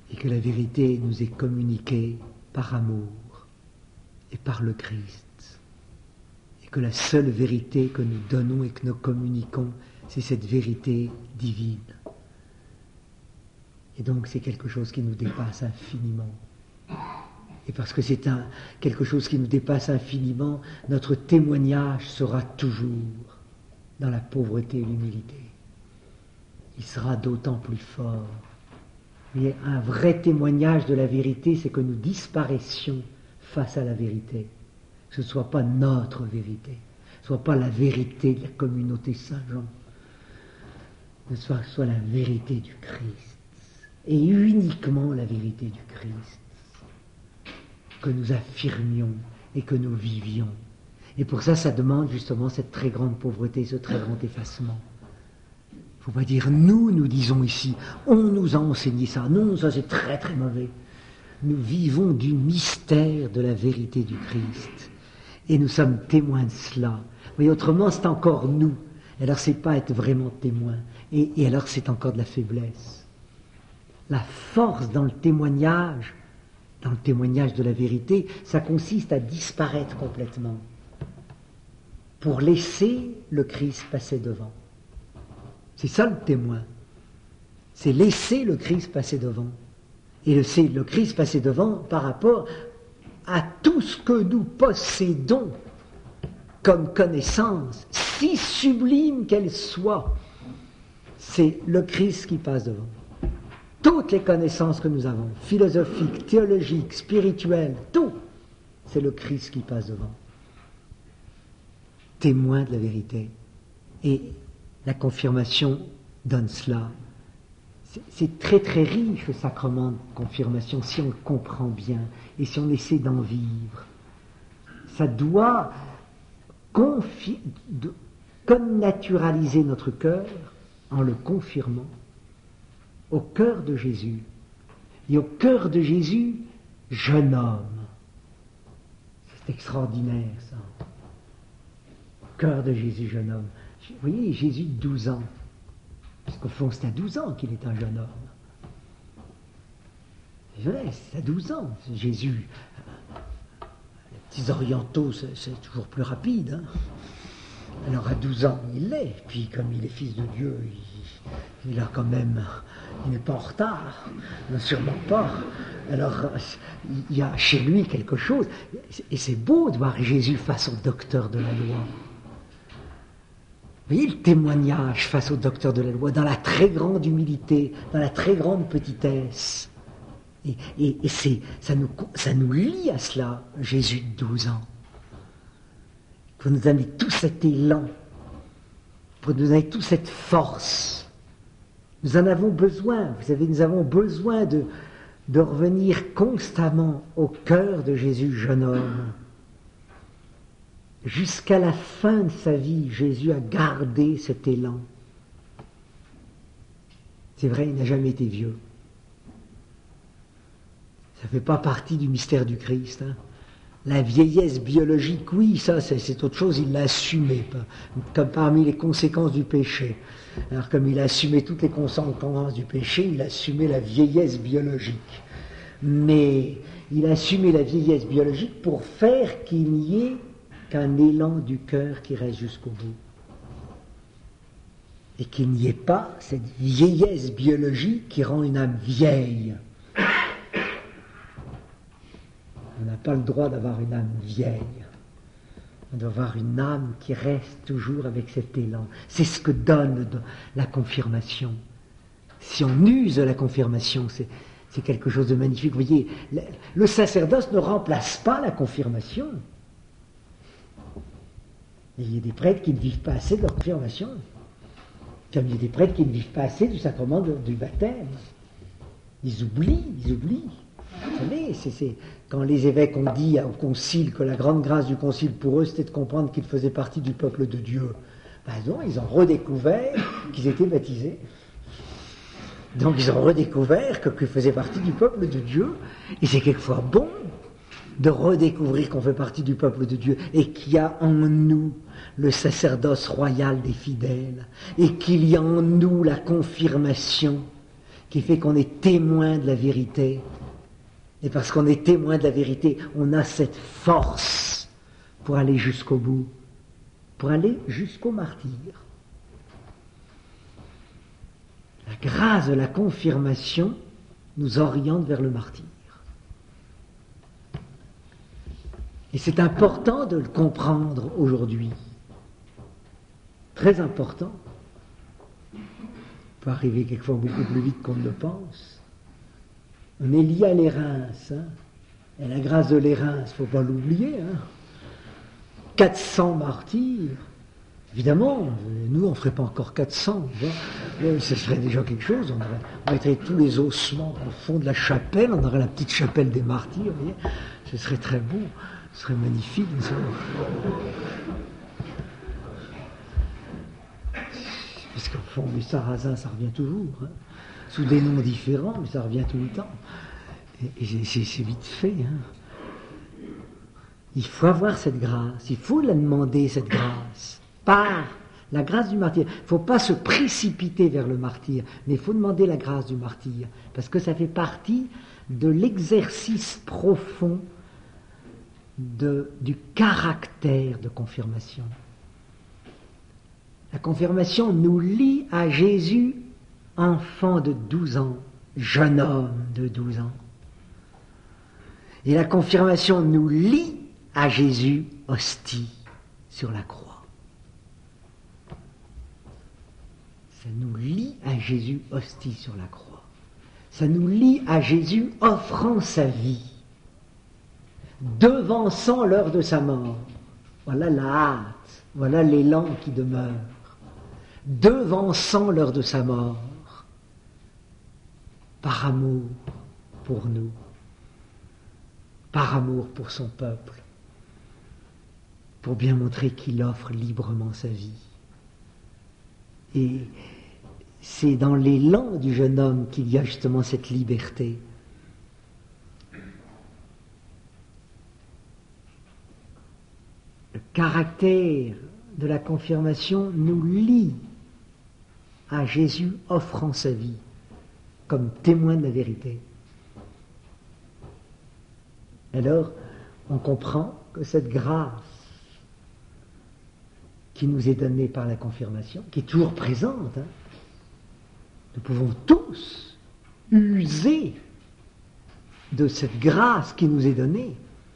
et que la vérité nous est communiquée par amour et par le Christ, et que la seule vérité que nous donnons et que nous communiquons, c'est cette vérité divine. Et donc c'est quelque chose qui nous dépasse infiniment. Et parce que c'est quelque chose qui nous dépasse infiniment, notre témoignage sera toujours dans la pauvreté et l'humilité. Il sera d'autant plus fort. Mais un vrai témoignage de la vérité, c'est que nous disparaissions face à la vérité. Que ce ne soit pas notre vérité, ce ne soit pas la vérité de la communauté Saint-Jean, mais ce soit la vérité du Christ. Et uniquement la vérité du Christ. Que nous affirmions et que nous vivions. Et pour ça, ça demande justement cette très grande pauvreté, ce très grand effacement. Il ne faut pas dire nous disons ici, on nous a enseigné ça. Non, ça c'est très très mauvais. Nous vivons du mystère de la vérité du Christ. Et nous sommes témoins de cela. Mais autrement, c'est encore nous. Alors c'est pas être vraiment témoin. Et alors c'est encore de la faiblesse. La force dans le témoignage de la vérité, ça consiste à disparaître complètement pour laisser le Christ passer devant. C'est ça le témoin. C'est laisser le Christ passer devant. Et laisser le Christ passer devant par rapport à tout ce que nous possédons comme connaissance, si sublime qu'elle soit. C'est le Christ qui passe devant. Toutes les connaissances que nous avons, philosophiques, théologiques, spirituelles, tout, c'est le Christ qui passe devant. Témoin de la vérité. Et la confirmation donne cela. C'est très très riche le sacrement de confirmation si on le comprend bien et si on essaie d'en vivre. Ça doit connaturaliser notre cœur en le confirmant au cœur de Jésus. Et au cœur de Jésus, jeune homme. C'est extraordinaire ça. Au cœur de Jésus, jeune homme. Vous voyez, Jésus de 12 ans. Parce qu'au fond, c'est à 12 ans qu'il est un jeune homme. C'est vrai, c'est à 12 ans. Jésus, les petits orientaux, c'est toujours plus rapide. Hein. Alors à 12 ans, il l'est. Puis comme il est fils de Dieu, il a quand même, il n'est pas en retard, non, sûrement pas. Alors il y a chez lui quelque chose, et c'est beau de voir Jésus face au docteur de la loi. Vous voyez le témoignage face au docteur de la loi, dans la très grande humilité, dans la très grande petitesse. Et ça nous lie à cela, Jésus de 12 ans. Pour nous donner tout cet élan, pour nous donner toute cette force. Nous en avons besoin, vous savez, nous avons besoin de revenir constamment au cœur de Jésus, jeune homme. Jusqu'à la fin de sa vie, Jésus a gardé cet élan. C'est vrai, il n'a jamais été vieux. Ça ne fait pas partie du mystère du Christ. Hein. La vieillesse biologique, oui, ça c'est autre chose, il l'a assumé, comme parmi les conséquences du péché. Alors comme il a assumé toutes les conséquences du péché, il a assumé la vieillesse biologique. Mais il a assumé la vieillesse biologique pour faire qu'il n'y ait qu'un élan du cœur qui reste jusqu'au bout. Et qu'il n'y ait pas cette vieillesse biologique qui rend une âme vieille. On n'a pas le droit d'avoir une âme vieille. On doit avoir une âme qui reste toujours avec cet élan. C'est ce que donne la confirmation. Si on use de la confirmation, c'est quelque chose de magnifique. Vous voyez, le sacerdoce ne remplace pas la confirmation. Il y a des prêtres qui ne vivent pas assez de leur confirmation. Comme il y a des prêtres qui ne vivent pas assez du sacrement du baptême. Ils oublient. Vous savez, c'est quand les évêques ont dit au concile que la grande grâce du concile pour eux, c'était de comprendre qu'ils faisaient partie du peuple de Dieu. Ben non, ils ont redécouvert qu'ils étaient baptisés. Donc ils ont redécouvert qu'ils faisaient partie du peuple de Dieu. Et c'est quelquefois bon de redécouvrir qu'on fait partie du peuple de Dieu et qu'il y a en nous le sacerdoce royal des fidèles et qu'il y a en nous la confirmation qui fait qu'on est témoin de la vérité. Et parce qu'on est témoin de la vérité, on a cette force pour aller jusqu'au bout, pour aller jusqu'au martyr. La grâce de la confirmation nous oriente vers le martyr. Et c'est important de le comprendre aujourd'hui. Très important. Ça peut arriver quelquefois beaucoup plus vite qu'on ne le pense. On est lié à l'Érins, hein. Et la grâce de l'Érins, il ne faut pas l'oublier. Hein. 400 martyrs. Évidemment, nous, on ne ferait pas encore 400. Ce serait déjà quelque chose. On mettrait tous les ossements au fond de la chapelle. On aurait la petite chapelle des martyrs. Vous voyez. Ce serait très beau. Ce serait magnifique. Parce qu'au fond, les Sarrasins, ça revient toujours. Hein. Sous des noms différents, mais ça revient tout le temps. Et c'est vite fait. Hein. Il faut avoir cette grâce. Il faut la demander, cette grâce. Par la grâce du martyr. Il ne faut pas se précipiter vers le martyr, mais il faut demander la grâce du martyr, parce que ça fait partie de l'exercice profond du caractère de confirmation. La confirmation nous lie à Jésus, enfant de 12 ans, jeune homme de 12 ans. Et la confirmation nous lie à Jésus, hostie, sur la croix. Ça nous lie à Jésus hostie sur la croix. Ça nous lie à Jésus offrant sa vie, devançant l'heure de sa mort. Voilà la hâte, voilà l'élan qui demeure. Devançant l'heure de sa mort, par amour pour nous, par amour pour son peuple, pour bien montrer qu'il offre librement sa vie. Et c'est dans l'élan du jeune homme qu'il y a justement cette liberté. Le caractère de la confirmation nous lie à Jésus offrant sa vie comme témoin de la vérité. Alors, on comprend que cette grâce qui nous est donnée par la confirmation, qui est toujours présente, hein, nous pouvons tous user de cette grâce qui nous est donnée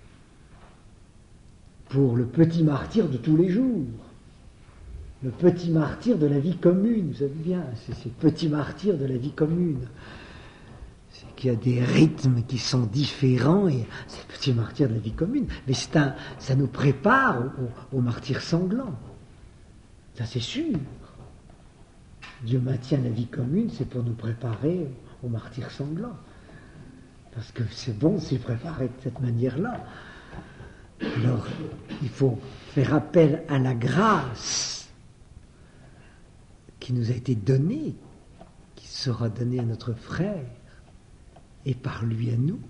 pour le petit martyr de tous les jours, le petit martyr de la vie commune. Vous savez bien, c'est ce petit martyr de la vie commune. C'est qu'il y a des rythmes qui sont différents et c'est le petit martyr de la vie commune. Mais ça nous prépare au martyr sanglant. Ça c'est sûr. Dieu maintient la vie commune, c'est pour nous préparer au martyr sanglant. Parce que c'est bon de s'y préparer de cette manière-là. Alors, il faut faire appel à la grâce qui nous a été donnée, qui sera donnée à notre frère, et par lui à nous.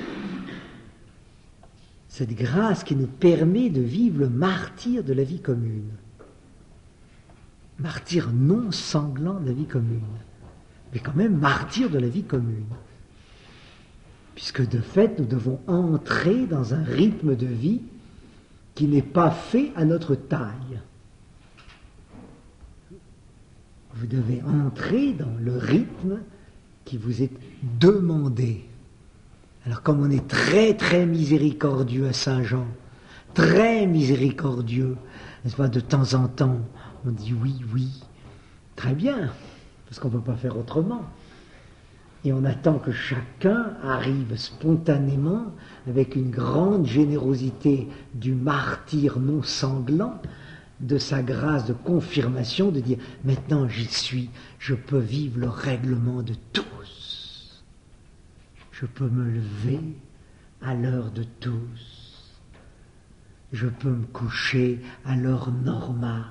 Cette grâce qui nous permet de vivre le martyr de la vie commune. Martyr non sanglant de la vie commune, mais quand même martyr de la vie commune. Puisque de fait, nous devons entrer dans un rythme de vie qui n'est pas fait à notre taille. Vous devez entrer dans le rythme qui vous est demandé. Alors comme on est très très miséricordieux à Saint-Jean, très miséricordieux, n'est-ce pas, de temps en temps, on dit oui, oui, très bien, parce qu'on ne peut pas faire autrement. Et on attend que chacun arrive spontanément, avec une grande générosité du martyr non sanglant, de sa grâce de confirmation, de dire « Maintenant j'y suis, je peux vivre le règlement de tous. Je peux me lever à l'heure de tous. Je peux me coucher à l'heure normale.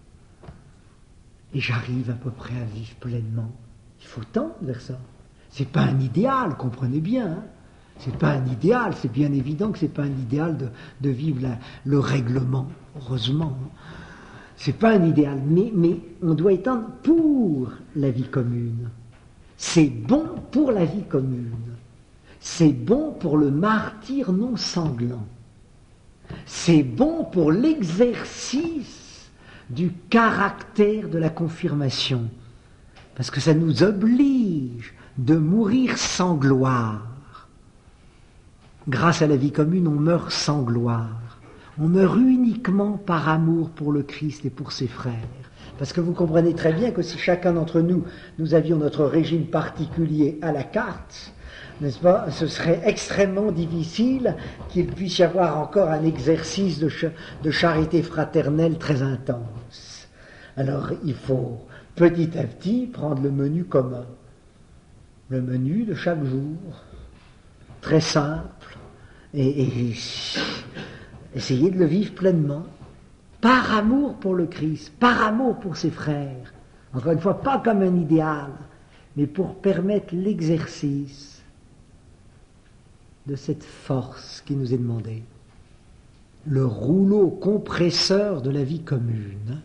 Et j'arrive à peu près à vivre pleinement. » Il faut tendre vers ça. C'est pas un idéal, comprenez bien. Hein. C'est pas un idéal, c'est bien évident que c'est pas un idéal de vivre le règlement, heureusement. C'est pas un idéal, mais on doit étendre pour la vie commune. C'est bon pour la vie commune. C'est bon pour le martyre non sanglant. C'est bon pour l'exercice du caractère de la confirmation. Parce que ça nous oblige de mourir sans gloire. Grâce à la vie commune, on meurt sans gloire. On meurt uniquement par amour pour le Christ et pour ses frères. Parce que vous comprenez très bien que si chacun d'entre nous, nous avions notre régime particulier à la carte, n'est-ce pas, ce serait extrêmement difficile qu'il puisse y avoir encore un exercice de charité fraternelle très intense. Alors il faut petit à petit prendre le menu commun, le menu de chaque jour, très simple, et essayer de le vivre pleinement, par amour pour le Christ, par amour pour ses frères. Encore une fois, pas comme un idéal, mais pour permettre l'exercice de cette force qui nous est demandée. Le rouleau compresseur de la vie commune.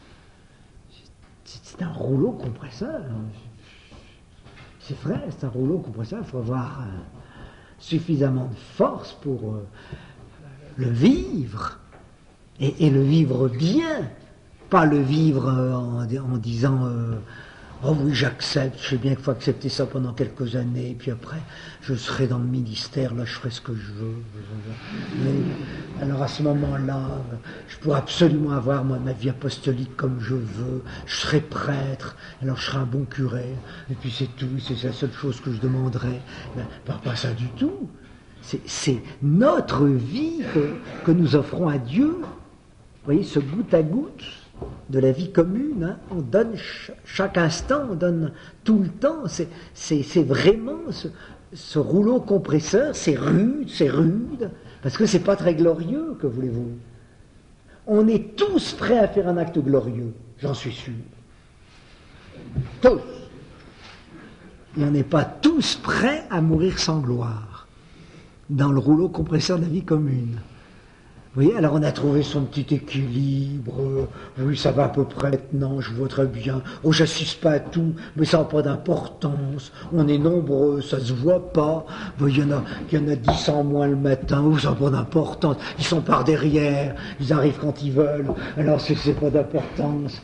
C'est un rouleau compresseur. C'est vrai, c'est un rouleau compresseur. Il faut avoir suffisamment de force pour le vivre. Et le vivre bien. Pas le vivre en disant oh oui, j'accepte, je sais bien qu'il faut accepter ça pendant quelques années, et puis après, je serai dans le ministère, là, je ferai ce que je veux. Mais, alors à ce moment-là, je pourrai absolument avoir ma vie apostolique comme je veux, je serai prêtre, alors je serai un bon curé, et puis c'est tout, c'est la seule chose que je demanderai. Ben, pas ça du tout. C'est notre vie que nous offrons à Dieu. Vous voyez, ce goutte à goutte de la vie commune, hein, on donne chaque instant, on donne tout le temps, c'est vraiment ce rouleau compresseur, c'est rude, parce que c'est pas très glorieux, que voulez-vous. On est tous prêts à faire un acte glorieux, j'en suis sûr. Tous. Et on n'est pas tous prêts à mourir sans gloire, dans le rouleau compresseur de la vie commune. Vous voyez, alors on a trouvé son petit équilibre, oui ça va à peu près maintenant, je vois très bien, oh j'assiste pas à tout, mais ça n'a pas d'importance, on est nombreux, ça se voit pas, il y en a 10 en moins le matin, oh ça n'a pas d'importance, ils sont par derrière, ils arrivent quand ils veulent, alors c'est pas d'importance.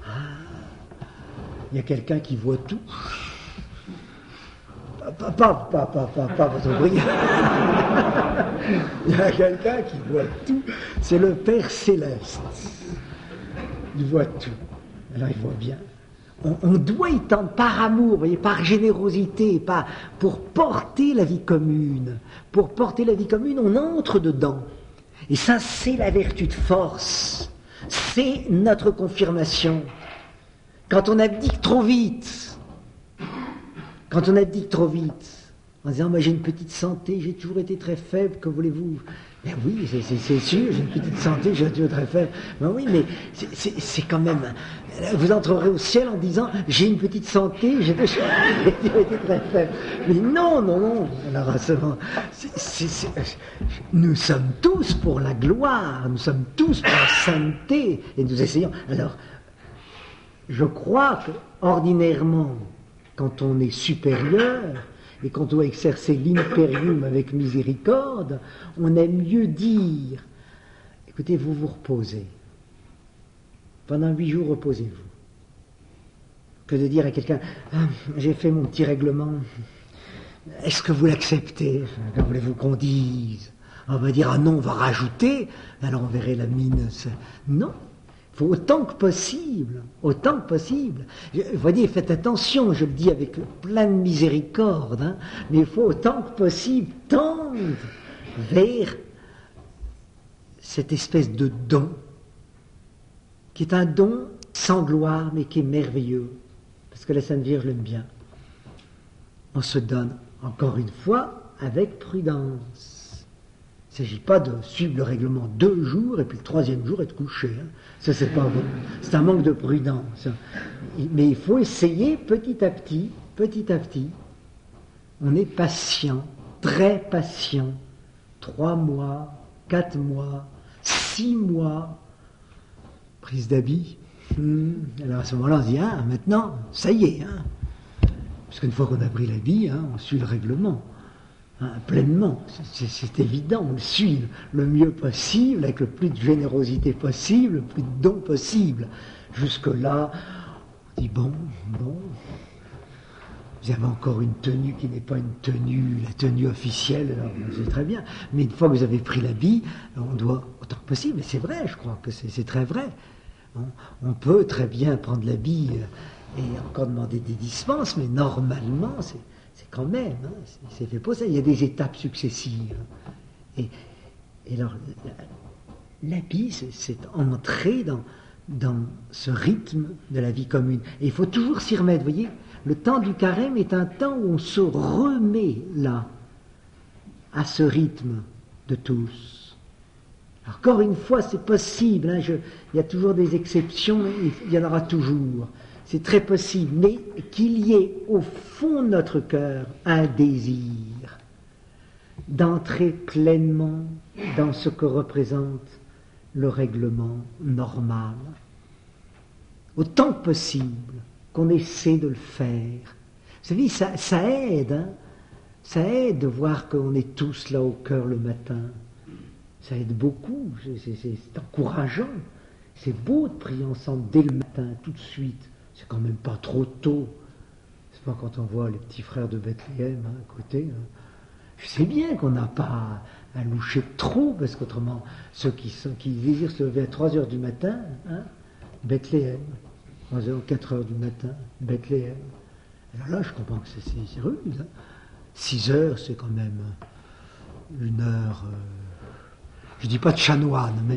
Il y a quelqu'un qui voit tout. Pas votre prière. Il y a quelqu'un qui voit tout. C'est le Père Céleste. Il voit tout. Alors il voit bien. On doit y tendre par amour, voyez, par générosité, pour porter la vie commune. Pour porter la vie commune, on entre dedans. Et ça, c'est la vertu de force. C'est notre confirmation. Quand on abdique trop vite, en disant, moi j'ai une petite santé, j'ai toujours été très faible, que voulez-vous? Ben oui, c'est sûr, j'ai une petite santé, j'ai toujours été très faible. Ben oui, mais c'est quand même... Vous entrerez au ciel en disant, j'ai une petite santé, j'ai toujours été très faible. Mais non. Alors, nous sommes tous pour la gloire, nous sommes tous pour la sainteté, et nous essayons... Alors, je crois que, ordinairement, quand on est supérieur et quand on doit exercer l'impérium avec miséricorde, on aime mieux dire, écoutez, vous vous reposez. Pendant 8 jours, reposez-vous. Que de dire à quelqu'un, j'ai fait mon petit règlement, est-ce que vous l'acceptez? Que voulez-vous qu'on dise? On va dire, non, on va rajouter, alors on verrait la mine. Non. Il faut autant que possible. Vous voyez, faites attention, je le dis avec plein de miséricorde, hein, mais il faut autant que possible tendre vers cette espèce de don, qui est un don sans gloire, mais qui est merveilleux, parce que la Sainte Vierge l'aime bien. On se donne, encore une fois, avec prudence. Il ne s'agit pas de suivre le règlement 2 jours et puis le 3e jour être couché. Hein. Ça, c'est pas bon. C'est un manque de prudence. Mais il faut essayer petit à petit. On est patient, très patient. 3 mois, 4 mois, 6 mois. Prise d'habit. Alors à ce moment-là, on se dit, maintenant, ça y est. Hein. Parce qu'une fois qu'on a pris l'habit, on suit le règlement. Pleinement, c'est évident, on le suit le mieux possible, avec le plus de générosité possible, le plus de dons possible. Jusque-là, on dit bon, vous avez encore une tenue qui n'est pas une tenue, la tenue officielle, alors c'est très bien. Mais une fois que vous avez pris l'habit, on doit, autant que possible, et c'est vrai, je crois que c'est très vrai. On peut très bien prendre l'habit et encore demander des dispenses, mais normalement, c'est quand même, c'est fait pour ça. Il y a des étapes successives. Et alors, l'habit, c'est entrer dans ce rythme de la vie commune. Et il faut toujours s'y remettre, vous voyez. Le temps du carême est un temps où on se remet là, à ce rythme de tous. Alors, encore une fois, c'est possible, il y a toujours des exceptions, il y en aura toujours. C'est très possible, mais qu'il y ait au fond de notre cœur un désir d'entrer pleinement dans ce que représente le règlement normal. Autant que possible, qu'on essaie de le faire. Vous savez, ça aide, ça aide de voir qu'on est tous là au cœur le matin. Ça aide beaucoup, c'est encourageant. C'est beau de prier ensemble dès le matin, tout de suite. C'est quand même pas trop tôt. C'est pas quand on voit les petits frères de Bethléem à côté. Je sais bien qu'on n'a pas à loucher trop, parce qu'autrement, ceux qui désirent se lever à 3 heures du matin, Bethléem. 3 heures, 4 heures du matin, Bethléem. Alors là, je comprends que c'est rude. 6 heures, c'est quand même une heure... je dis pas de chanoine, mais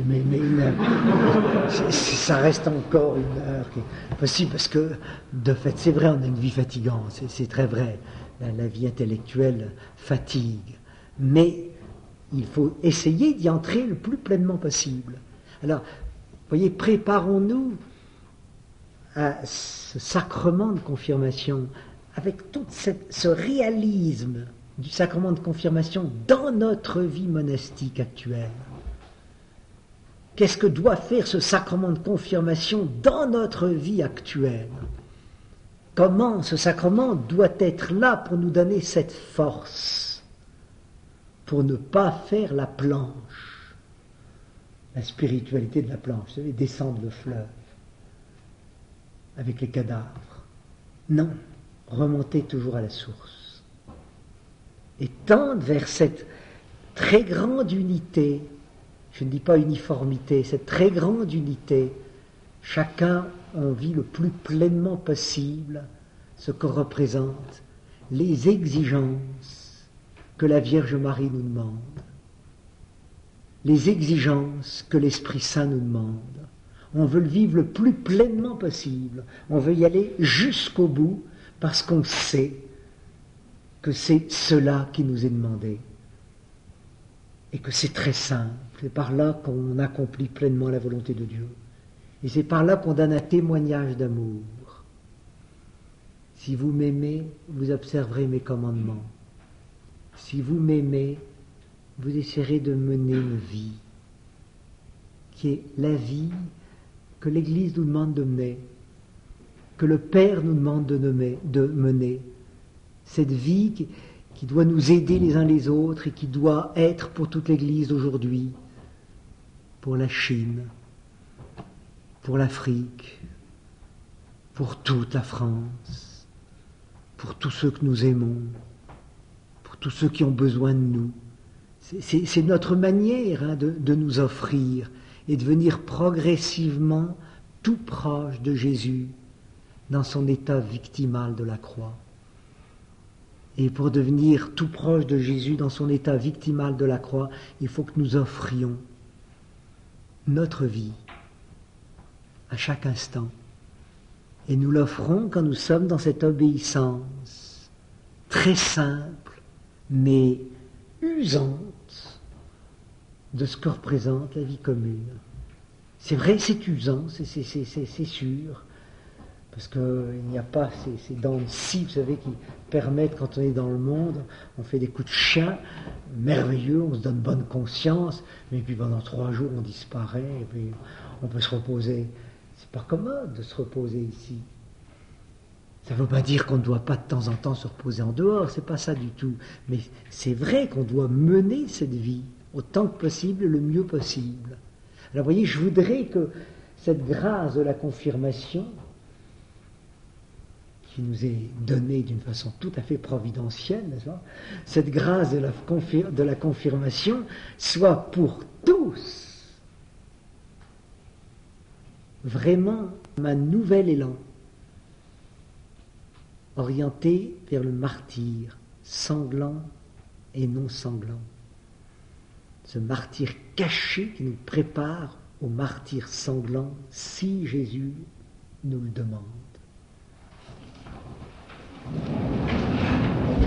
ça reste encore une heure qui est possible, parce que, de fait, c'est vrai, on a une vie fatigante, c'est très vrai. La vie intellectuelle fatigue. Mais il faut essayer d'y entrer le plus pleinement possible. Alors, vous voyez, préparons-nous à ce sacrement de confirmation, avec tout ce réalisme du sacrement de confirmation dans notre vie monastique actuelle. Qu'est-ce que doit faire ce sacrement de confirmation dans notre vie actuelle? Comment ce sacrement doit être là pour nous donner cette force, pour ne pas faire la planche, la spiritualité de la planche, vous savez, descendre le fleuve avec les cadavres. Non, remonter toujours à la source et tendre vers cette très grande unité. Je ne dis pas uniformité, cette très grande unité. Chacun en vit le plus pleinement possible ce que représentent les exigences que la Vierge Marie nous demande, les exigences que l'Esprit Saint nous demande. On veut le vivre le plus pleinement possible. On veut y aller jusqu'au bout parce qu'on sait que c'est cela qui nous est demandé. Et que c'est très simple. C'est par là qu'on accomplit pleinement la volonté de Dieu. Et c'est par là qu'on donne un témoignage d'amour. Si vous m'aimez, vous observerez mes commandements. Si vous m'aimez, vous essaierez de mener une vie, qui est la vie que l'Église nous demande de mener, que le Père nous demande de mener. Cette vie qui doit nous aider les uns les autres et qui doit être pour toute l'Église d'aujourd'hui, pour la Chine, pour l'Afrique, pour toute la France, pour tous ceux que nous aimons, pour tous ceux qui ont besoin de nous. C'est notre manière de nous offrir et de venir progressivement tout proche de Jésus dans son état victimal de la croix. Et pour devenir tout proche de Jésus dans son état victimal de la croix, il faut que nous offrions notre vie à chaque instant. Et nous l'offrons quand nous sommes dans cette obéissance très simple, mais usante de ce que représente la vie commune. C'est vrai, c'est usant, c'est sûr, parce qu'il n'y a pas ces dents de scie, vous savez, qui permettent, quand on est dans le monde, on fait des coups de chien, merveilleux, on se donne bonne conscience, mais puis pendant 3 jours on disparaît, et puis on peut se reposer. C'est pas commode de se reposer ici. Ça ne veut pas dire qu'on ne doit pas de temps en temps se reposer en dehors, c'est pas ça du tout. Mais c'est vrai qu'on doit mener cette vie autant que possible, le mieux possible. Alors vous voyez, je voudrais que cette grâce de la confirmation, qui nous est donnée d'une façon tout à fait providentielle, n'est-ce pas ? Cette grâce de la confirmation soit pour tous vraiment un nouvel élan, orienté vers le martyr, sanglant et non sanglant. Ce martyr caché qui nous prépare au martyr sanglant si Jésus nous le demande.